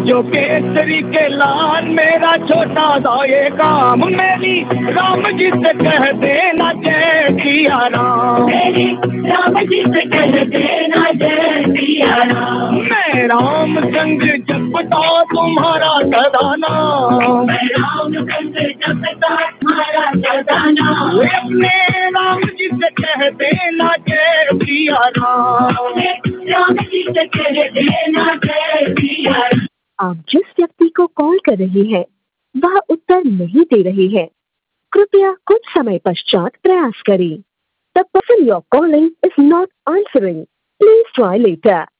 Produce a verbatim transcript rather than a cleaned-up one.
जो केसरी के लाल मेरा छोटा सा ये काम, मेरी राम जी से कह देना जय सिया राम, मेरी राम जी से कह देना जय सिया राम। मैं रामचंद्र जपता तुम्हारा सदा नाम, मैं रामचंद्र जपता तुम्हारा सदा नाम। अपने राम जी से कह देना जय सिया राम, राम जी से कह देना जय सिया राम। आप जिस व्यक्ति को कॉल कर रहे हैं वह उत्तर नहीं दे रहे हैं, कृपया कुछ समय पश्चात प्रयास करें। The person you're calling is not answering. Please try later.